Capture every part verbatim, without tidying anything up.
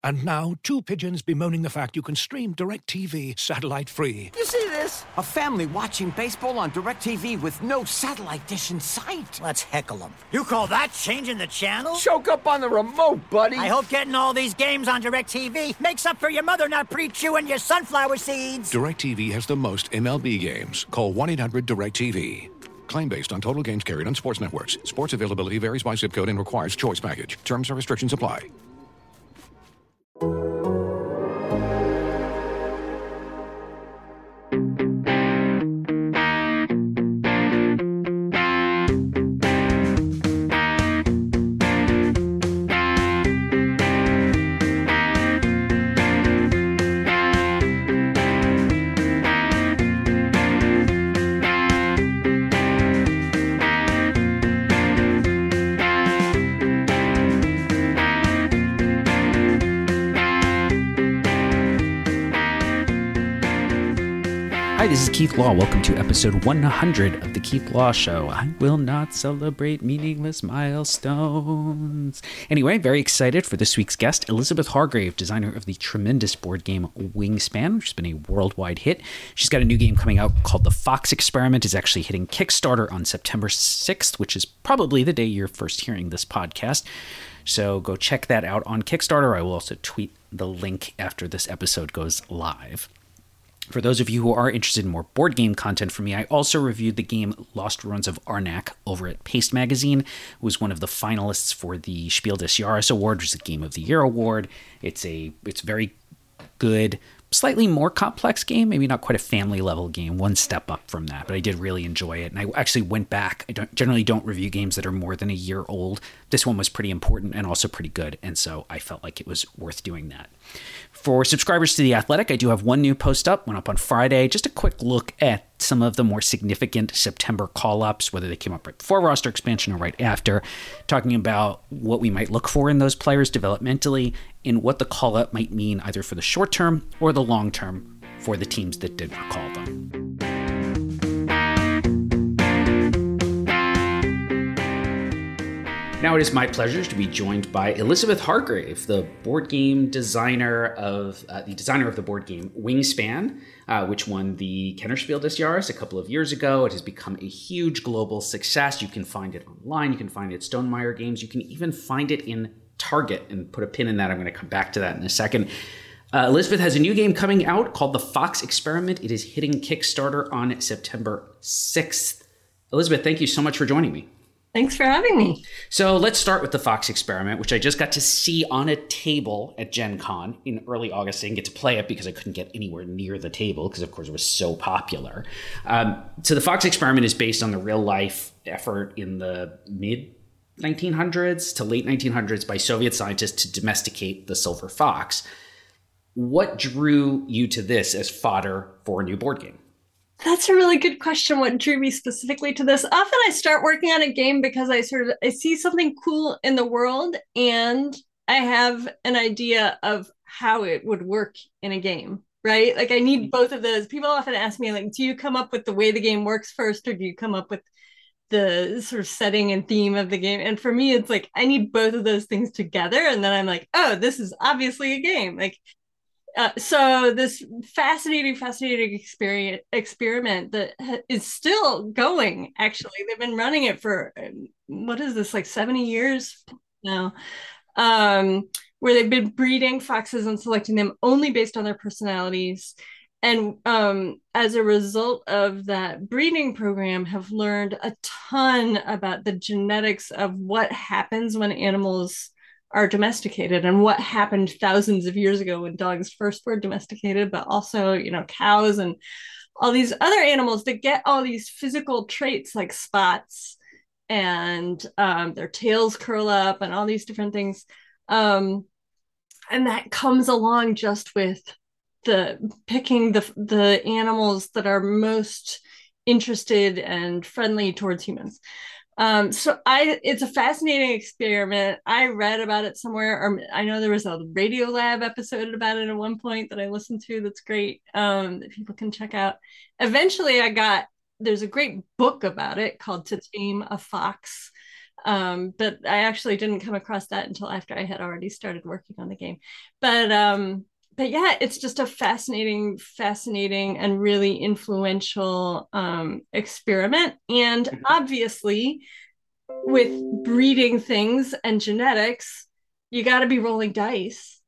And now, two pigeons bemoaning the fact you can stream DirecTV satellite-free. You see this? A family watching baseball on DirecTV with no satellite dish in sight. Let's heckle them. You call that changing the channel? Choke up on the remote, buddy. I hope getting all these games on DirecTV makes up for your mother not pre-chewing your sunflower seeds. DirecTV has the most M L B games. Call one eight hundred direct T V. Claim based on total games carried on sports networks. Sports availability varies by zip code and requires choice package. Terms and restrictions apply. Hi, this is Keith Law. Welcome to episode one hundred of The Keith Law Show. I will not celebrate meaningless milestones. Anyway, very excited for this week's guest, Elizabeth Hargrave, designer of the tremendous board game Wingspan, which has been a worldwide hit. She's got a new game coming out called The Fox Experiment. It's actually hitting Kickstarter on September sixth, which is probably the day you're first hearing this podcast. So go check that out on Kickstarter. I will also tweet the link after this episode goes live. For those of you who are interested in more board game content from me, I also reviewed the game Lost Ruins of Arnak over at Paste Magazine. It was one of the finalists for the Spiel des Jahres Award, which is a Game of the Year award. It's a it's very good, slightly more complex game, maybe not quite a family level game, one step up from that, but I did really enjoy it. And I actually went back. I don't generally don't review games that are more than a year old. This one was pretty important and also pretty good, and so I felt like it was worth doing that. For subscribers to The Athletic, I do have one new post up, went up on Friday. Just a quick look at some of the more significant September call-ups, whether they came up right before roster expansion or right after, talking about what we might look for in those players developmentally and what the call-up might mean either for the short term or the long term for the teams that did not call them. Now it is my pleasure to be joined by Elizabeth Hargrave, the board game designer of uh, the designer of the board game Wingspan, uh, which won the Kennerspiel des Jahres a couple of years ago. It has become a huge global success. You can find it online. You can find it at Stonemaier Games. You can even find it in Target. And put a pin in that. I'm going to come back to that in a second. Uh, Elizabeth has a new game coming out called The Fox Experiment. It is hitting Kickstarter on September sixth. Elizabeth, thank you so much for joining me. Thanks for having me. So let's start with The Fox Experiment, which I just got to see on a table at Gen Con in early August. I didn't get to play it because I couldn't get anywhere near the table because, of course, it was so popular. Um, so The Fox Experiment is based on the real-life effort in the mid nineteen hundreds to late nineteen hundreds by Soviet scientists to domesticate the silver fox. What drew you to this as fodder for a new board game? That's a really good question. What drew me specifically to this? Often I start working on a game because I sort of I see something cool in the world and I have an idea of how it would work in a game, right? Like I need both of those. People often ask me, like, do you come up with the way the game works first, or do you come up with the sort of setting and theme of the game? And for me, it's like I need both of those things together. And then I'm like, oh, this is obviously a game. Like, Uh, so this fascinating, fascinating experience, experiment that ha- is still going, actually. They've been running it for, what is this, like seventy years now, um, where they've been breeding foxes and selecting them only based on their personalities. And um, as a result of that breeding program, have learned a ton about the genetics of what happens when animals are domesticated and what happened thousands of years ago when dogs first were domesticated, but also, you know, cows and all these other animals that get all these physical traits like spots and um, their tails curl up and all these different things. Um, and that comes along just with the picking the, the animals that are most interested and friendly towards humans. Um, so I, it's a fascinating experiment. I read about it somewhere, or I know there was a Radiolab episode about it at one point that I listened to. That's great. Um, that people can check out. Eventually I got, there's a great book about it called To Tame a Fox. Um, but I actually didn't come across that until after I had already started working on the game. But um, but yeah, it's just a fascinating, fascinating and really influential um, experiment. And obviously, with breeding things and genetics, you got to be rolling dice.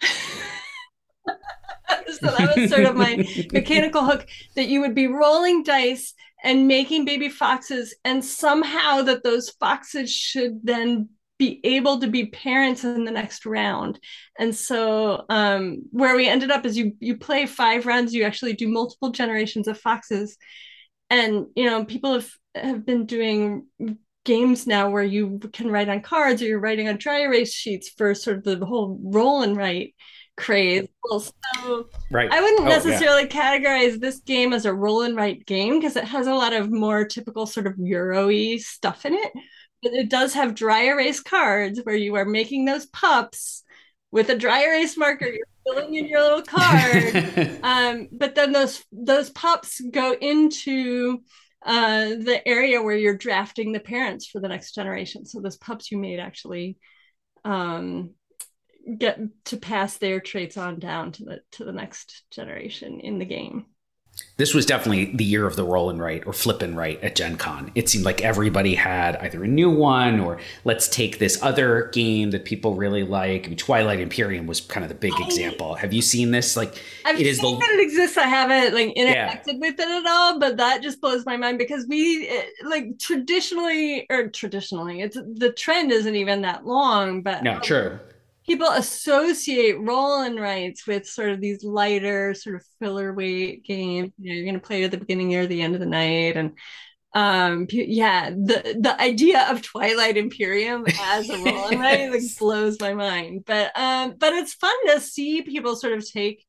So that was sort of my mechanical hook, that you would be rolling dice and making baby foxes, and somehow that those foxes should then be able to be parents in the next round. And so um, where we ended up is you you play five rounds, you actually do multiple generations of foxes. And, you know, people have, have been doing games now where you can write on cards, or you're writing on dry erase sheets for sort of the whole roll and write craze. Well, so right. I wouldn't oh, necessarily yeah. categorize this game as a roll and write game, because it has a lot of more typical sort of Euro-y stuff in it. But it does have dry erase cards where you are making those pups with a dry erase marker. You're filling in your little card. um, but then those those pups go into uh, the area where you're drafting the parents for the next generation. So those pups you made actually um, get to pass their traits on down to the to the next generation in the game. This was definitely the year of the roll and write or flip and write at Gen Con. It seemed like everybody had either a new one, or let's take this other game that people really like. I mean, Twilight Imperium was kind of the big I, example. Have you seen this? Like, I've it is seen the that it exists. I haven't like interacted yeah. with it at all, but that just blows my mind, because we like traditionally or traditionally, it's the trend isn't even that long, but no, um, true. People associate roll and writes with sort of these lighter, sort of filler weight games. You know, you're going to play at the beginning or the end of the night, and um, yeah, the the idea of Twilight Imperium as a roll and write like blows my mind. But um, but it's fun to see people sort of take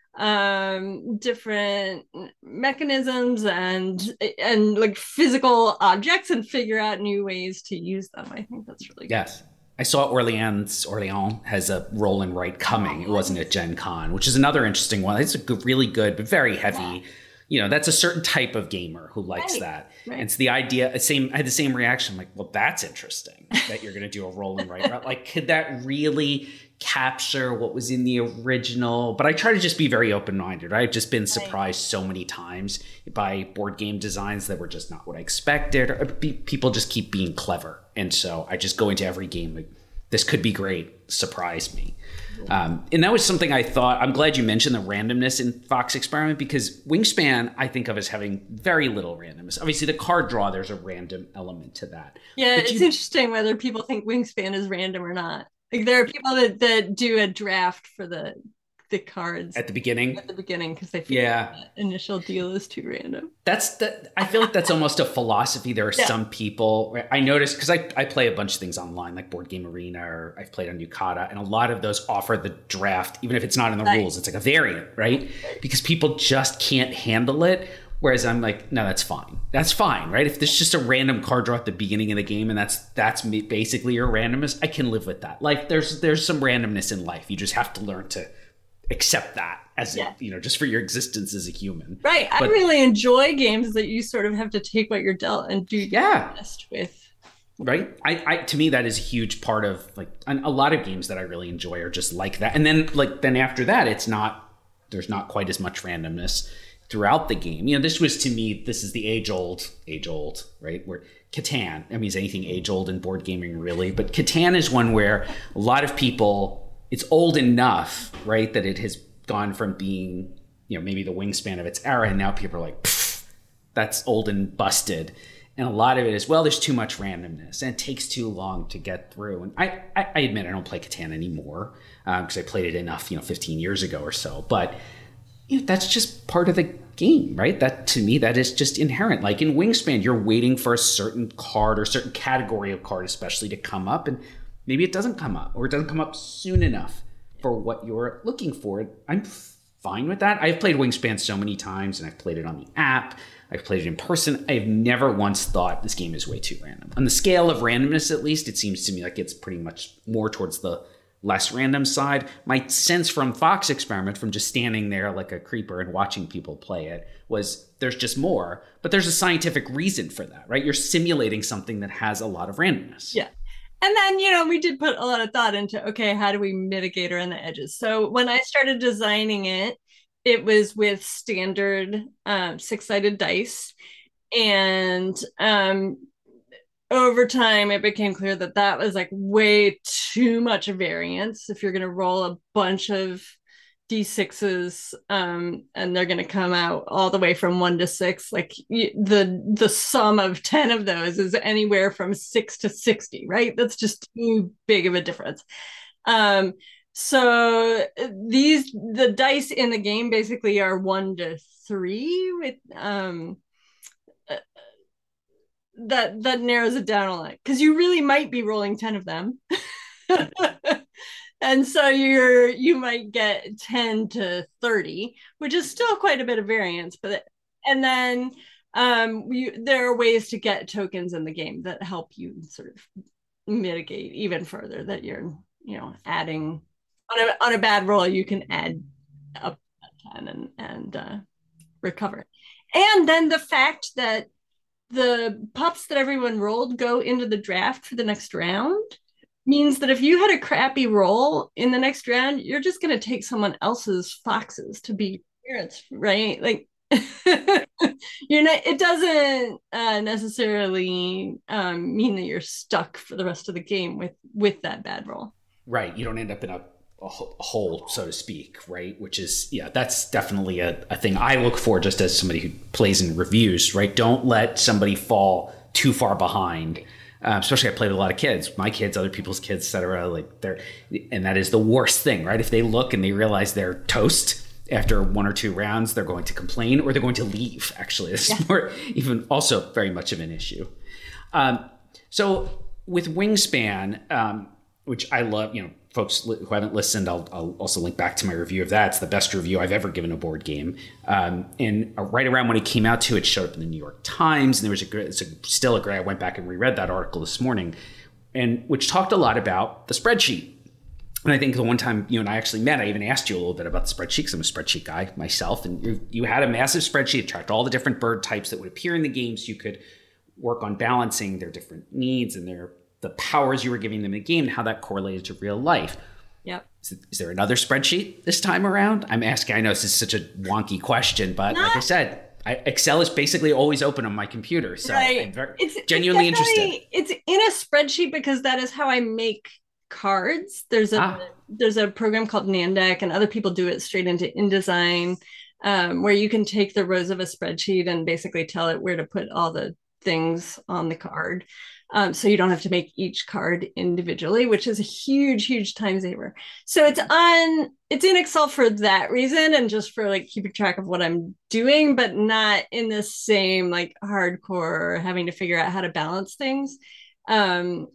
um different mechanisms and and like physical objects and figure out new ways to use them. I think that's really yes. Good. I saw Orleans, Orleans has a roll and write coming. It wasn't at Gen Con, which is another interesting one. It's a good, really good, but very heavy. Yeah. You know, that's a certain type of gamer who likes right. that. Right. And it's the idea, same, I had the same reaction. I'm like, well, that's interesting that you're going to do a roll and write. Like, could that really capture what was in the original? But I try to just be very open-minded. I've just been surprised right. so many times by board game designs that were just not what I expected. Or people just keep being clever. And so I just go into every game like, this could be great, surprise me. Um, and that was something I thought, I'm glad you mentioned the randomness in Fox Experiment, because Wingspan I think of as having very little randomness. Obviously the card draw, there's a random element to that. Yeah, but it's you, interesting whether people think Wingspan is random or not. Like there are people that, that do a draft for the the cards at the beginning at the beginning because they feel yeah like the initial deal is too random. That's the I feel like that's almost a philosophy. There are yeah. some people I noticed, because I, I play a bunch of things online like Board Game Arena, or I've played on Yucata, and a lot of those offer the draft even if it's not in the right. rules. It's like a variant, right? right? Because people just can't handle it. Whereas I'm like, no, that's fine. That's fine, right? If there's just a random card draw at the beginning of the game and that's that's basically your randomness, I can live with that. Like there's there's some randomness in life. You just have to learn to accept that as yeah. a, you know, just for your existence as a human. Right. But I really enjoy games that you sort of have to take what you're dealt and do yeah. your best with. Right. I, I to me that is a huge part of like a lot of games that I really enjoy are just like that. And then like then after that, it's not there's not quite as much randomness throughout the game. You know, this was to me, this is the age old, age old, right? Where Catan, I mean, is anything age old in board gaming really? But Catan is one where a lot of people, it's old enough, right, that it has gone from being, you know, maybe the wingspan of its era, and now people are like, that's old and busted. And a lot of it is, well, there's too much randomness, and it takes too long to get through. And I, I, I admit I don't play Catan anymore because um, I played it enough, you know, fifteen years ago or so. But you know, that's just part of the game, right? That to me, that is just inherent. Like in Wingspan, you're waiting for a certain card or certain category of card, especially to come up, and maybe it doesn't come up, or it doesn't come up soon enough for what you're looking for. I'm fine with that. I've played Wingspan so many times, and I've played it on the app. I've played it in person. I've never once thought this game is way too random. On the scale of randomness, at least, it seems to me like it's pretty much more towards the less random side. My sense from Fox Experiment, from just standing there like a creeper and watching people play it, was there's just more, but there's a scientific reason for that, right? You're simulating something that has a lot of randomness. Yeah. And then, you know, we did put a lot of thought into, okay, how do we mitigate around the edges? So when I started designing it, it was with standard um, six-sided dice. And um, over time, it became clear that that was like way too much variance. If you're going to roll a bunch of D sixes um, and they're going to come out all the way from one to six, like you, the the sum of ten of those is anywhere from six to sixty, right? That's just too big of a difference. Um, so these the dice in the game basically are one to three with um, that that narrows it down a lot, because you really might be rolling ten of them. And so you're you might get ten to thirty, which is still quite a bit of variance. But and then um, we, there are ways to get tokens in the game that help you sort of mitigate even further. That you're you know adding on a on a bad roll, you can add up ten and and uh, recover. And then the fact that the pups that everyone rolled go into the draft for the next round means that if you had a crappy roll in the next round, you're just going to take someone else's foxes to be parents, right? Like, you're not. It doesn't uh, necessarily um, mean that you're stuck for the rest of the game with with that bad roll. Right. You don't end up in a, a hole, so to speak, right? Which is, yeah, that's definitely a, a thing I look for just as somebody who plays in reviews, right? Don't let somebody fall too far behind. Uh, especially I played with a lot of kids, my kids, other people's kids, et cetera. Like they're, and that is the worst thing, right? If they look and they realize they're toast after one or two rounds, they're going to complain or they're going to leave. Actually, it's yeah. more even also very much of an issue. Um, so with Wingspan, um, which I love, you know, folks who haven't listened, I'll, I'll also link back to my review of that. It's the best review I've ever given a board game. Um, and right around when it came out too, it showed up in the New York Times, and there was a great, it's a, still a great, I went back and reread that article this morning, and which talked a lot about the spreadsheet. And I think the one time you and I actually met, I even asked you a little bit about the spreadsheet, because I'm a spreadsheet guy myself. And you, you had a massive spreadsheet that tracked all the different bird types that would appear in the game, so you could work on balancing their different needs and their the powers you were giving them in the game and how that correlated to real life. Yep. Is, is there another spreadsheet this time around? I'm asking, I know this is such a wonky question, but Not, like I said, I, Excel is basically always open on my computer. So right. I'm very, it's, genuinely it's interested. It's in a spreadsheet because that is how I make cards. There's a ah. there's a program called Nandeck, and other people do it straight into InDesign, um, where you can take the rows of a spreadsheet and basically tell it where to put all the things on the card. Um, so you don't have to make each card individually, which is a huge, huge time saver. So it's on, it's in Excel for that reason, and just for like keeping track of what I'm doing, but not in the same like hardcore having to figure out how to balance things. Um,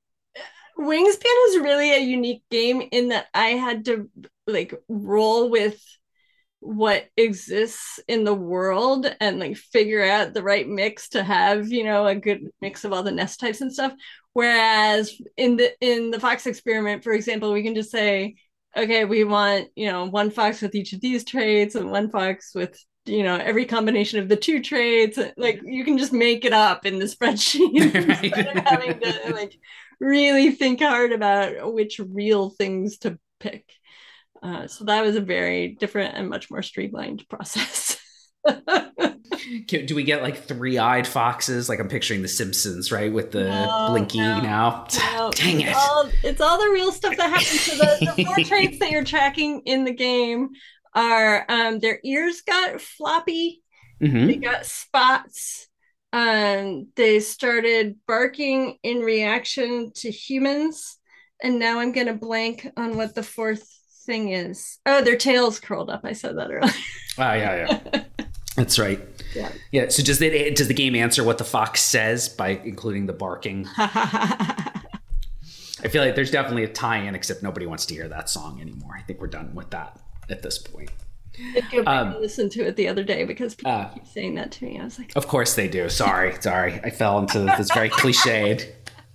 Wingspan is really a unique game in that I had to like roll with what exists in the world and like figure out the right mix to have, you know, a good mix of all the nest types and stuff. Whereas in the in the Fox Experiment, for example, we can just say, okay, we want, you know, one fox with each of these traits and one fox with, you know, every combination of the two traits. Like you can just make it up in the spreadsheet instead of having to like really think hard about which real things to pick. Uh, so that was a very different and much more streamlined process. Do we get like three-eyed foxes? Like I'm picturing The Simpsons, right? With the no, blinky no, now. No. Dang it. It's all, it's all the real stuff that happens. So the, the four traits that you're tracking in the game are um, their ears got floppy. Mm-hmm. They got spots. Um, they started barking in reaction to humans. And now I'm going to blank on what the fourth thing is. Oh, their tails curled up. I said that earlier. Ah, yeah, yeah. That's right. Yeah. Yeah. So does it does the game answer what the fox says by including the barking? I feel like there's definitely a tie-in, except nobody wants to hear that song anymore. I think we're done with that at this point. I did go back um, and listen to it the other day because people uh, keep saying that to me. I was like, of course they do. Sorry, sorry. I fell into this very cliched.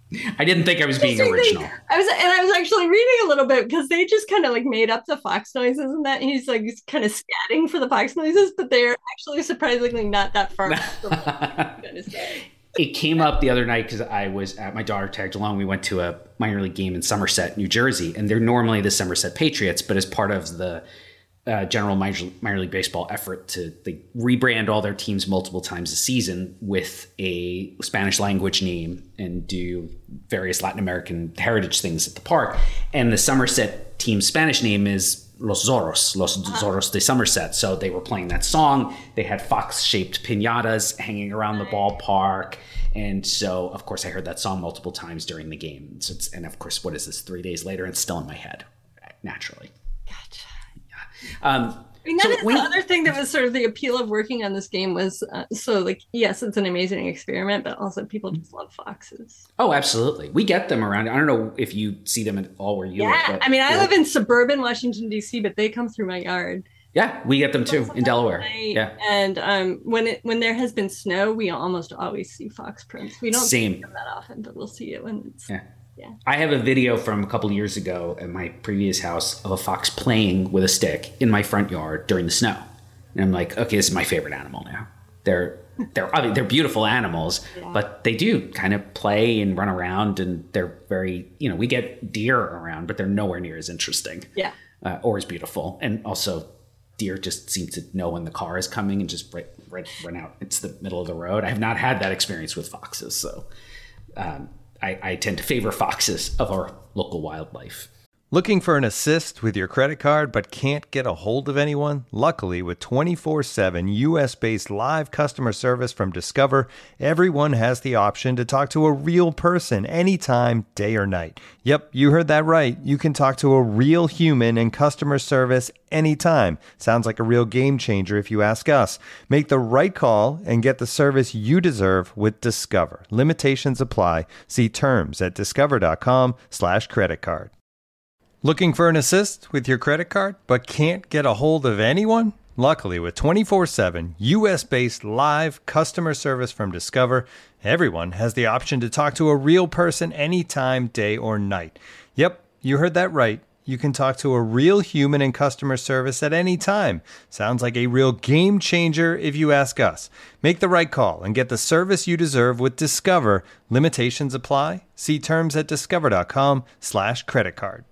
I didn't think I was being Interesting thing, original. I was, and I was actually reading a little bit because they just kind of like made up the fox noises and that he's like he's kind of scatting for the fox noises, but they're actually surprisingly not that far from what I'm gonna say. It came up the other night because I was at my daughter tagged along. We went to a minor league game in Somerset, New Jersey, and they're normally the Somerset Patriots, but as part of the uh, general minor, minor league baseball effort to they rebrand all their teams multiple times a season with a Spanish language name and do various Latin American heritage things at the park. And the Somerset team's Spanish name is Los Zorros, Los Zorros de Somerset. So they were playing that song. They had fox-shaped piñatas hanging around the ballpark. And so, of course, I heard that song multiple times during the game. So it's, and of course, what is this, three days later? It's still in my head, naturally. Gotcha. Yeah. Um, I mean, that so is when, the other thing that was sort of the appeal of working on this game was, uh, so like, yes, it's an amazing experiment, but also people just love foxes. Oh, absolutely. We get them around. I don't know if you see them at all where you yeah, live. But, I mean, I yeah. live in suburban Washington, D C, but they come through my yard. Yeah, we get them too in Delaware. Night. Yeah. And um, when it when there has been snow, we almost always see fox prints. We don't Same. see them that often, but we'll see it when it's... Yeah. Yeah. I have a video from a couple of years ago at my previous house of a fox playing with a stick in my front yard during the snow. And I'm like, okay, this is my favorite animal now. They're they're I mean, they're beautiful animals, yeah. but they do kind of play and run around, and they're very, you know, we get deer around, but they're nowhere near as interesting, yeah, uh, or as beautiful. And also, deer just seem to know when the car is coming and just right, right, run out. It's the middle of the road. I have not had that experience with foxes, so um, I, I tend to favor foxes of our local wildlife. Looking for an assist with your credit card but can't get a hold of anyone? Luckily, with twenty-four seven U S-based live customer service from Discover, everyone has the option to talk to a real person anytime, day or night. Yep, you heard that right. You can talk to a real human in customer service anytime. Sounds like a real game changer if you ask us. Make the right call and get the service you deserve with Discover. Limitations apply. See terms at discover.com slash credit card. Looking for an assist with your credit card, but can't get a hold of anyone? Luckily, with twenty-four seven U S-based live customer service from Discover, everyone has the option to talk to a real person anytime, day or night. Yep, you heard that right. You can talk to a real human in customer service at any time. Sounds like a real game changer if you ask us. Make the right call and get the service you deserve with Discover. Limitations apply. See terms at discover.com slash credit card.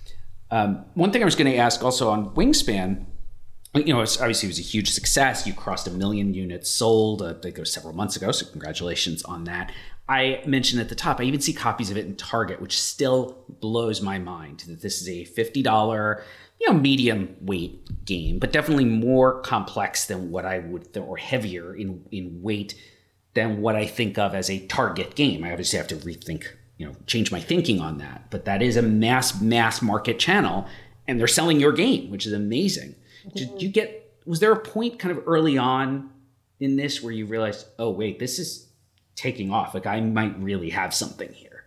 Um, one thing I was going to ask also on Wingspan, you know, it's obviously it was a huge success. You crossed a million units sold. Uh, I think it was several months ago, so congratulations on that. I mentioned at the top, I even see copies of it in Target, which still blows my mind that this is a fifty dollars, you know, medium weight game, but definitely more complex than what I would, or heavier in, in weight than what I think of as a Target game. I obviously have to rethink, you know, change my thinking on that. But that is a mass, mass market channel, and they're selling your game, which is amazing. Mm-hmm. Did you get, was there a point kind of early on in this where you realized, oh, wait, this is taking off? Like, I might really have something here.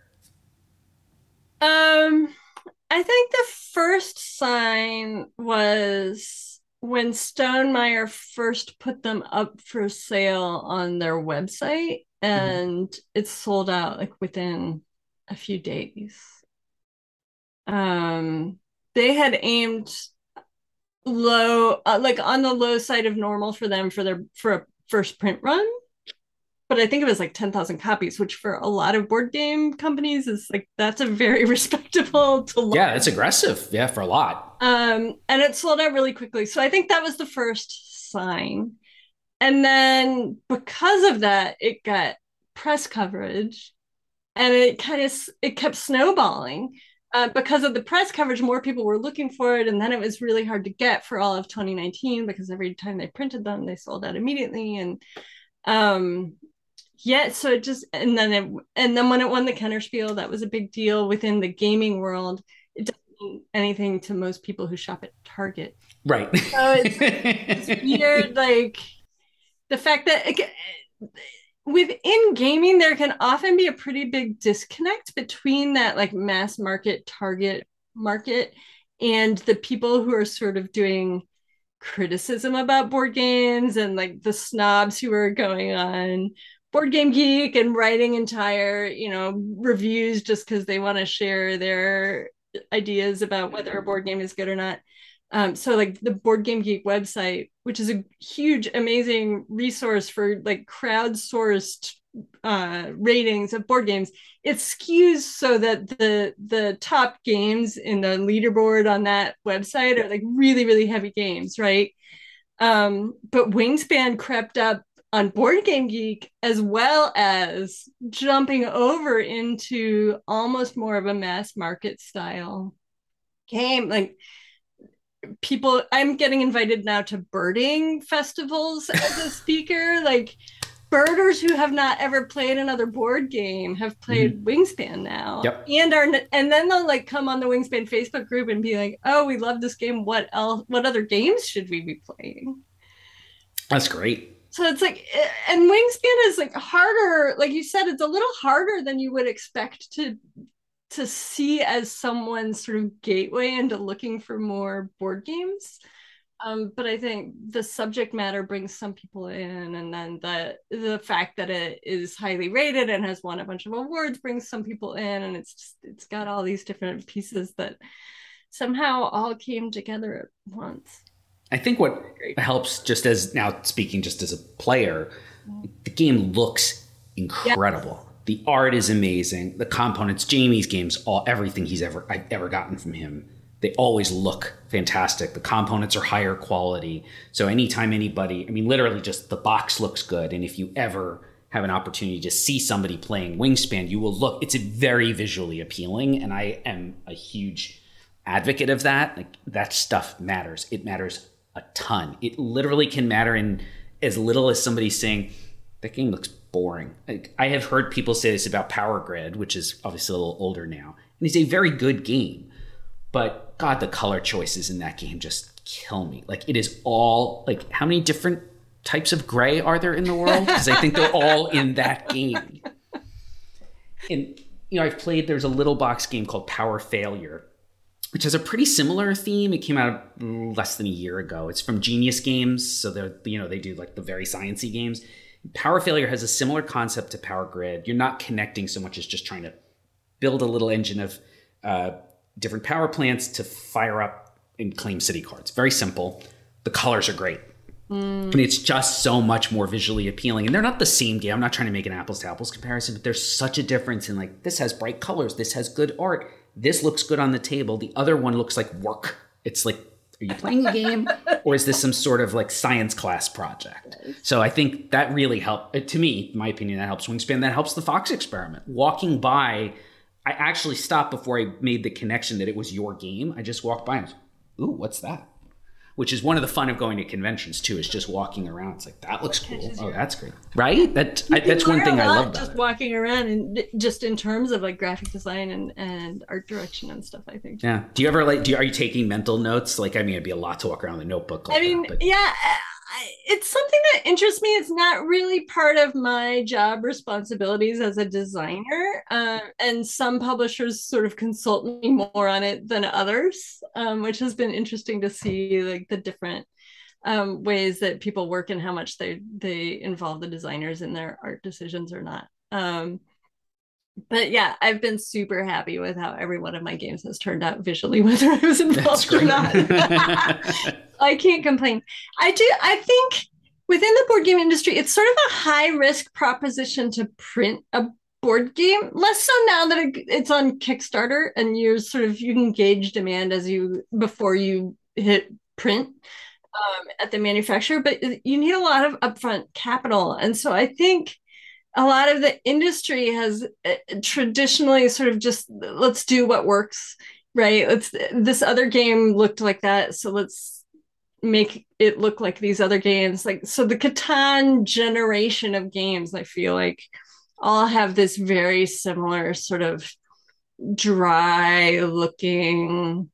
Um, I think the first sign was when Stonemaier first put them up for sale on their website, and mm-hmm. it sold out like within a few days. Um, they had aimed low, uh, like on the low side of normal for them for their for a first print run, but I think it was like ten thousand copies, which for a lot of board game companies is like that's a very respectable to launch. Yeah, it's aggressive. Yeah, for a lot. Um, and it sold out really quickly. So I think that was the first sign, and then because of that, it got press coverage. And it kind of, it kept snowballing. Uh, because of the press coverage, more people were looking for it. And then it was really hard to get for all of twenty nineteen because every time they printed them, they sold out immediately. And um, yeah, so it just, and then it, and then when it won the Kennerspiel, that was a big deal within the gaming world. It doesn't mean anything to most people who shop at Target. Right. So it's, it's weird, like the fact that it, within gaming, there can often be a pretty big disconnect between that like mass market target market and the people who are sort of doing criticism about board games and like the snobs who are going on Board Game Geek and writing entire, you know, reviews just because they want to share their ideas about whether a board game is good or not. Um, so like the Board Game Geek website, which is a huge, amazing resource for like crowdsourced uh, ratings of board games, it skews so that the the top games in the leaderboard on that website are like really, really heavy games, right? Um, but Wingspan crept up on Board Game Geek, as well as jumping over into almost more of a mass market style game. Like people, I'm getting invited now to birding festivals as a speaker. Like birders who have not ever played another board game have played mm-hmm. Wingspan now. Yep. And are and then they'll like come on the Wingspan Facebook group and be like, "Oh, we love this game. What else? What other games should we be playing?" That's great. So it's like, and Wingspan is like harder. Like you said, it's a little harder than you would expect to to see as someone's sort of gateway into looking for more board games. Um, but I think the subject matter brings some people in, and then the the fact that it is highly rated and has won a bunch of awards brings some people in, and it's just, it's got all these different pieces that somehow all came together at once. I think what helps, just as now speaking just as a player, the game looks incredible. Yep. The art is amazing. The components, Jamie's games, all everything he's ever I've ever gotten from him, they always look fantastic. The components are higher quality. So anytime anybody, I mean, literally just the box looks good. And if you ever have an opportunity to see somebody playing Wingspan, you will look, it's very visually appealing. And I am a huge advocate of that. Like that stuff matters. It matters a ton. It literally can matter in as little as somebody saying, that game looks boring. Like, I have heard people say this about Power Grid, which is obviously a little older now. And it's a very good game. But God, the color choices in that game just kill me. Like it is all, like how many different types of gray are there in the world? Because I think they're all in that game. And, you know, I've played, there's a little box game called Power Failure, which has a pretty similar theme. It came out less than a year ago. It's from Genius Games. So they're, you know, they do like the very sciencey games. Power Failure has a similar concept to Power Grid. You're not connecting so much as just trying to build a little engine of uh, different power plants to fire up and claim city cards. Very simple. The colors are great. Mm. And it's just so much more visually appealing. And they're not the same game. I'm not trying to make an apples to apples comparison, but there's such a difference in like, this has bright colors. This has good art. This looks good on the table. The other one looks like work. It's like, are you playing a game or is this some sort of like science class project? So I think that really helped. To me, in my opinion, that helps Wingspan. That helps the Fox experiment. Walking by, I actually stopped before I made the connection that it was your game. I just walked by and I was, ooh, what's that? Which is one of the fun of going to conventions too, is just walking around. It's like, that looks cool. Oh, that's great. Right? That I, that's one thing I love about just it. walking around and just in terms of like graphic design and, and art direction and stuff, I think. Yeah. Do you ever like, do you, are you taking mental notes? Like, I mean, it'd be a lot to walk around with a notebook. Like I mean, that, but... yeah, I, it's something that interests me. It's not really part of my job responsibilities as a designer. Um, and some publishers sort of consult me more on it than others, um, which has been interesting to see like the different um, ways that people work and how much they, they involve the designers in their art decisions or not. Um, But yeah, I've been super happy with how every one of my games has turned out visually, whether I was involved or not. I can't complain. I do. I think within the board game industry, it's sort of a high risk proposition to print a board game. Less so now that it's on Kickstarter and you're sort of, you can gauge demand as you, before you hit print um, at the manufacturer, but you need a lot of upfront capital. And so I think a lot of the industry has traditionally sort of just, let's do what works, right? Let's, this other game looked like that, so let's make it look like these other games. Like, so the Catan generation of games, I feel like all have this very similar sort of dry looking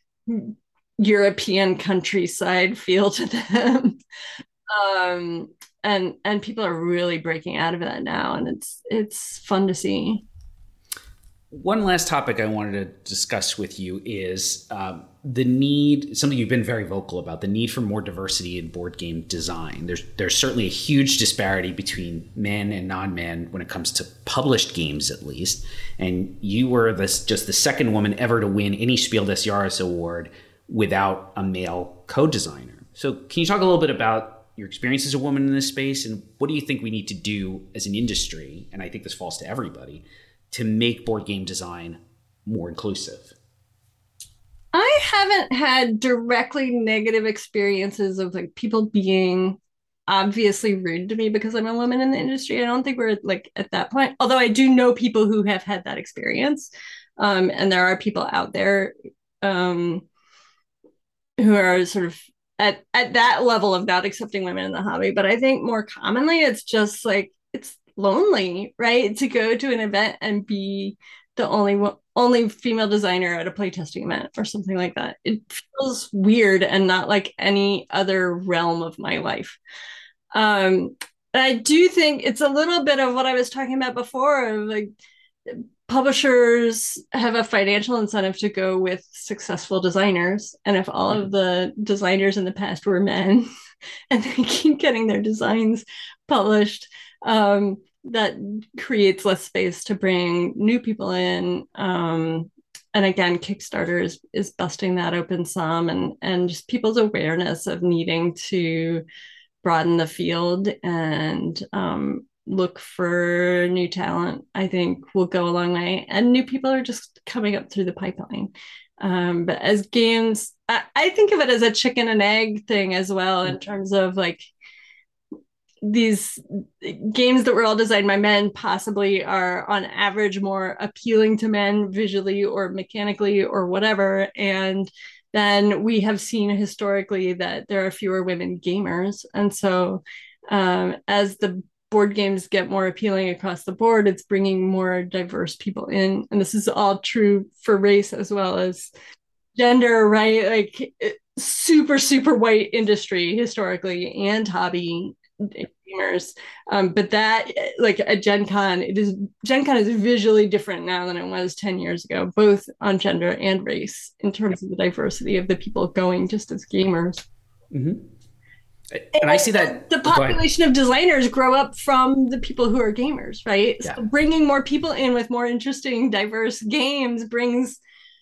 European countryside feel to them. um, And and people are really breaking out of that now, and it's it's fun to see. One last topic I wanted to discuss with you is um, the need, something you've been very vocal about, the need for more diversity in board game design. There's there's certainly a huge disparity between men and non-men when it comes to published games, at least. And you were this, just the second woman ever to win any Spiel des Jahres award without a male co-designer. So can you talk a little bit about your experience as a woman in this space, and what do you think we need to do as an industry, and I think this falls to everybody, to make board game design more inclusive? I haven't had directly negative experiences of like people being obviously rude to me because I'm a woman in the industry. I don't think we're like at that point, although I do know people who have had that experience. Um, and there are people out there um, who are sort of at, at that level of not accepting women in the hobby. But I think more commonly, it's just like, it's lonely, right? To go to an event and be the only only female designer at a playtesting event or something like that. It feels weird and not like any other realm of my life. Um, I do think it's a little bit of what I was talking about before, of like publishers have a financial incentive to go with successful designers. And if all of the designers in the past were men and they keep getting their designs published, um, that creates less space to bring new people in. Um, and again, Kickstarter is, is busting that open some, and, and just people's awareness of needing to broaden the field and um, look for new talent, I think will go a long way. And new people are just coming up through the pipeline. Um, but as games, I, I think of it as a chicken and egg thing as well, in terms of like, these games that were all designed by men possibly are on average more appealing to men visually or mechanically or whatever. And then we have seen historically that there are fewer women gamers. And so um, as the board games get more appealing across the board, it's bringing more diverse people in. And this is all true for race as well as gender, right? Like super, super white industry historically and hobby gamers, um, but that like at Gen Con, it is Gen Con is visually different now than it was ten years ago, both on gender and race, in terms of the diversity of the people going just as gamers. Mm-hmm. And, and I see that the population of designers grow up from the people who are gamers, right? Yeah. So bringing more people in with more interesting, diverse games brings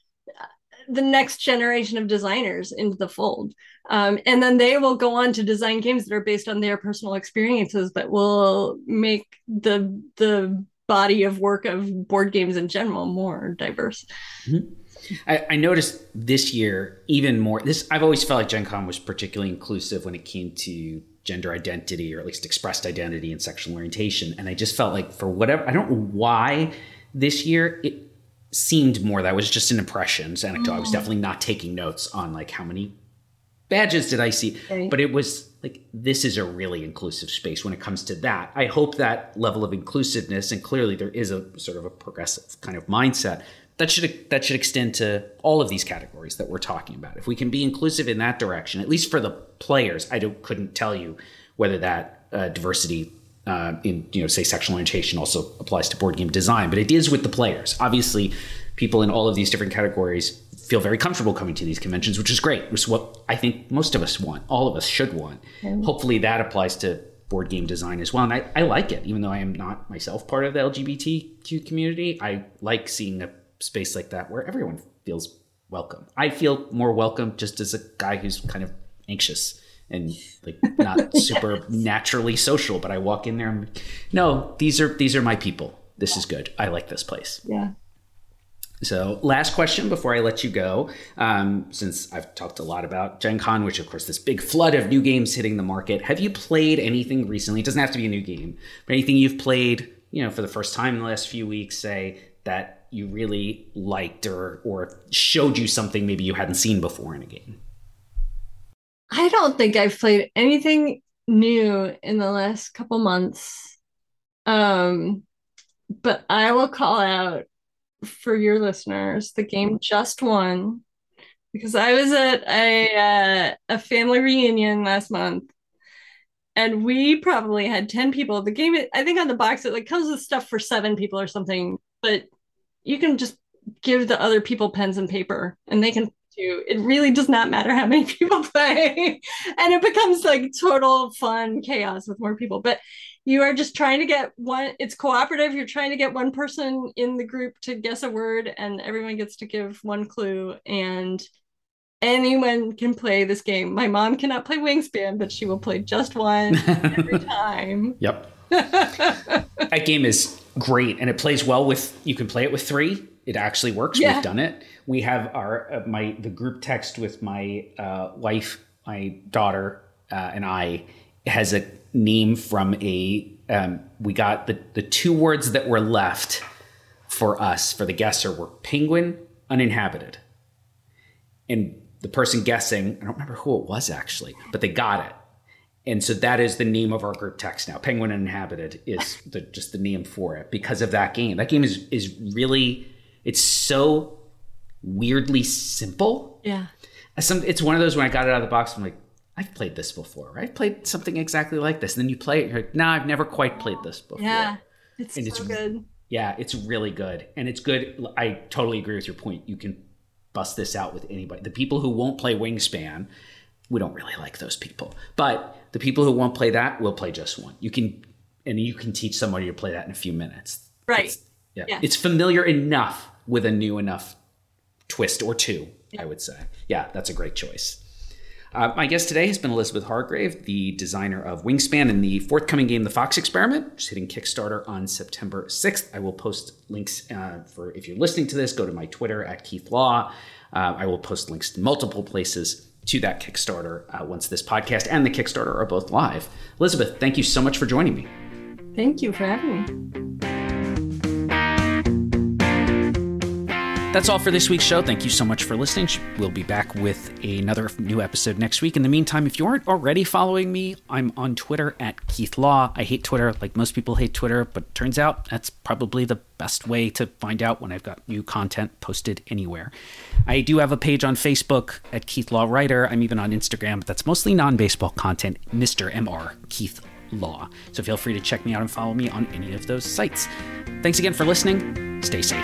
the next generation of designers into the fold. Um, and then they will go on to design games that are based on their personal experiences that will make the the body of work of board games in general more diverse. Mm-hmm. I, I noticed this year even more, this I've always felt like Gen Con was particularly inclusive when it came to gender identity, or at least expressed identity and sexual orientation. And I just felt like for whatever, I don't know why this year it seemed more, that was just an impressions anecdote. Mm. I was definitely not taking notes on like how many badges did I see, okay. But it was like, this is a really inclusive space when it comes to that. I hope that level of inclusiveness, and clearly there is a sort of a progressive kind of mindset, that should that should extend to all of these categories that we're talking about. If we can be inclusive in that direction, at least for the players, I don't, couldn't tell you whether that uh, diversity Uh, in, you know, say sexual orientation also applies to board game design, but it is with the players. Obviously, people in all of these different categories feel very comfortable coming to these conventions, which is great. Which is what I think most of us want. All of us should want. Mm-hmm. Hopefully that applies to board game design as well. And I, I like it, even though I am not myself part of the L G B T Q community. I like seeing a space like that where everyone feels welcome. I feel more welcome just as a guy who's kind of anxious and like not super yes. naturally social, but I walk in there and no, these are these are my people. This is good. I like this place. Yeah. So last question before I let you go, um, since I've talked a lot about Gen Con, which of course this big flood of new games hitting the market. Have you played anything recently? It doesn't have to be a new game, but anything you've played, you know, for the first time in the last few weeks, say, that you really liked or or showed you something maybe you hadn't seen before in a game? I don't think I've played anything new in the last couple months. Um, but I will call out for your listeners the game Just One, because I was at a uh, a family reunion last month, and we probably had ten people. The game, I think on the box, it like comes with stuff for seven people or something, but you can just give the other people pens and paper and they can too. It really does not matter how many people play. And it becomes like total fun chaos with more people. But you are just trying to get one, it's cooperative. You're trying to get one person in the group to guess a word, and everyone gets to give one clue, and anyone can play this game. My mom cannot play Wingspan, but she will play just one every time. Yep. That game is great, and it plays well with, you can play it with three. It actually works. Yeah. We've done it. We have our, uh, my, the group text with my uh, wife, my daughter, uh, and I has a name from a, um, we got the, the two words that were left for us, for the guesser, were penguin, uninhabited. And the person guessing, I don't remember who it was actually, but they got it. And so that is the name of our group text now. Penguin Uninhabited is the, just the name for it because of that game. That game is is really, it's so weirdly simple. Yeah. Some, it's one of those when I got it out of the box, I'm like, I've played this before. I've played something exactly like this. And then you play it, and you're like, nah, I've never quite played this before. Yeah, it's and so it's, good. Yeah, it's really good. And it's good. I totally agree with your point. You can bust this out with anybody. The people who won't play Wingspan, we don't really like those people. But the people who won't play that will play just one. You can, and you can teach somebody to play that in a few minutes. Right. It's, yeah. yeah. It's familiar enough with a new enough twist or two, yeah. I would say. Yeah, that's a great choice. Uh, my guest today has been Elizabeth Hargrave, the designer of Wingspan and the forthcoming game, The Fox Experiment, which is hitting Kickstarter on September sixth. I will post links uh, for, if you're listening to this, go to my Twitter at Keith Law. Uh, I will post links to multiple places to that Kickstarter uh, once this podcast and the Kickstarter are both live. Elizabeth, thank you so much for joining me. Thank you for having me. That's all for this week's show. Thank you so much for listening. We'll be back with another new episode next week. In the meantime, if you aren't already following me, I'm on Twitter at Keith Law. I hate Twitter, like most people hate Twitter, but it turns out that's probably the best way to find out when I've got new content posted anywhere. I do have a page on Facebook at Keith Law Writer. I'm even on Instagram, but that's mostly non-baseball content, Mister M R Keith Law. So feel free to check me out and follow me on any of those sites. Thanks again for listening. Stay safe.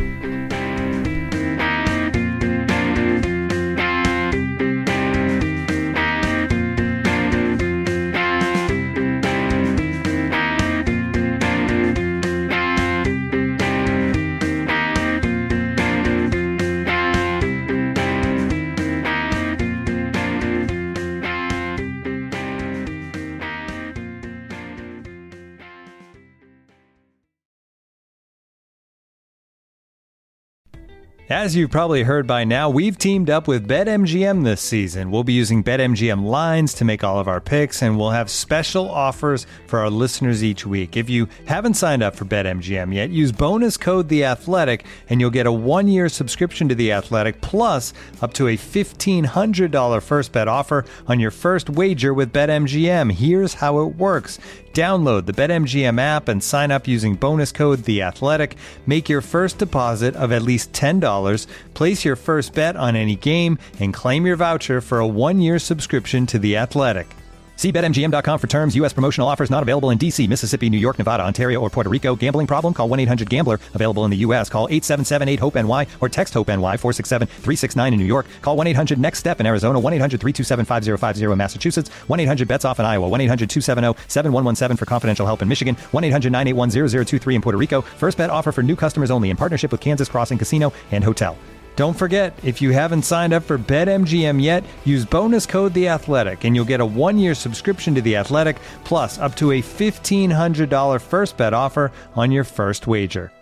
As you've probably heard by now, we've teamed up with BetMGM this season. We'll be using BetMGM lines to make all of our picks, and we'll have special offers for our listeners each week. If you haven't signed up for BetMGM yet, use bonus code The Athletic, and you'll get a one-year subscription to The Athletic, plus up to a fifteen hundred dollars first bet offer on your first wager with BetMGM. Here's how it works. Download the BetMGM app and sign up using bonus code The Athletic. Make your first deposit of at least ten dollars, place your first bet on any game, and claim your voucher for a one-year subscription to The Athletic. See Bet M G M dot com for terms. U S promotional offers not available in D C, Mississippi, New York, Nevada, Ontario, or Puerto Rico. Gambling problem? Call one eight hundred gambler. Available in the U S. Call eight seven seven eight hope N Y or text HOPE-NY four six seven three six nine in New York. Call one eight hundred next step in Arizona. one eight hundred three two seven five zero five zero in Massachusetts. one eight hundred bets off in Iowa. one eight hundred two seven zero seven one one seven for confidential help in Michigan. one eight hundred nine eight one zero zero two three in Puerto Rico. First bet offer for new customers only in partnership with Kansas Crossing Casino and Hotel. Don't forget, if you haven't signed up for BetMGM yet, use bonus code The Athletic, and you'll get a one-year subscription to The Athletic, plus up to a fifteen hundred dollars first bet offer on your first wager.